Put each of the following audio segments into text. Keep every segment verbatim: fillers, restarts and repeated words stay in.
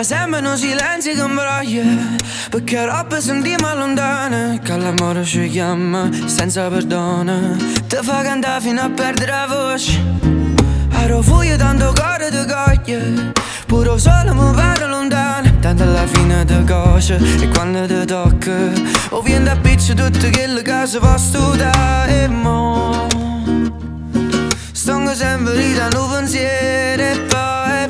ora sembrano silenzi che imbroglia, perché roba sentiamo lontane, che l'amore ci chiama senza perdono. Ti fa cantare fino a perdere la voce, ero fuori tanto cuore ti coglie, pure il sole mi pare lontano, tanto alla fine ti coce. E quando ti tocca o viene da piccio tutto quello che si può studiare. E mo sto sempre ridando pensieri e poi, e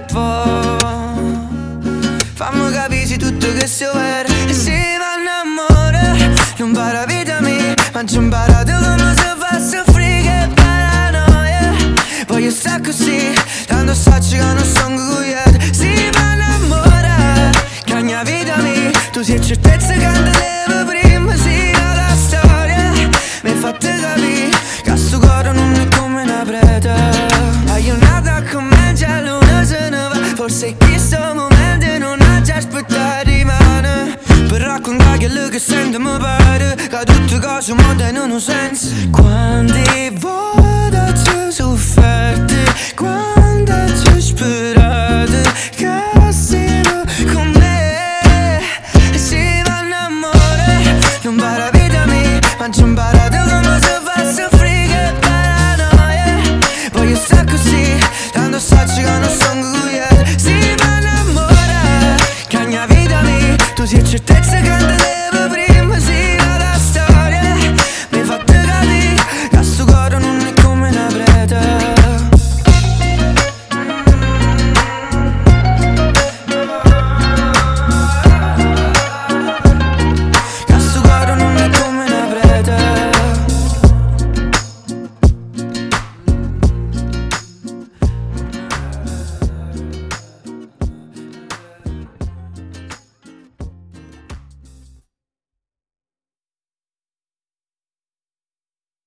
poi fammi capire se tutto che si vero e si va innamorare. Non para vita mia, ma ci ho imparato come si fa a soffrire, che paranoia. Voglio stare così, tanto sacci che non sono cugliato. Si va innamorare, che ogni vita mia, tu sei certezza che non leva prima, sì, la storia mi ha fatto capire che sto cuore non è come una preda. Hai un'altra comincia, l'una se ne va, forse in questo momento non ha già aspettato rimane, per raccontare quello che sento mi pare che tutte cose mi danno un senso. Quante volte ci sofferte, quante ci sperate che siano con me. E si va innamorare, non para vita mia, ma ci ho imparato come si fa a soffrire, che paranoia. Voglio stare così, tanto sacci che non sono cugliato. Si va innamorare, che ogni vita mia, tu sei certezza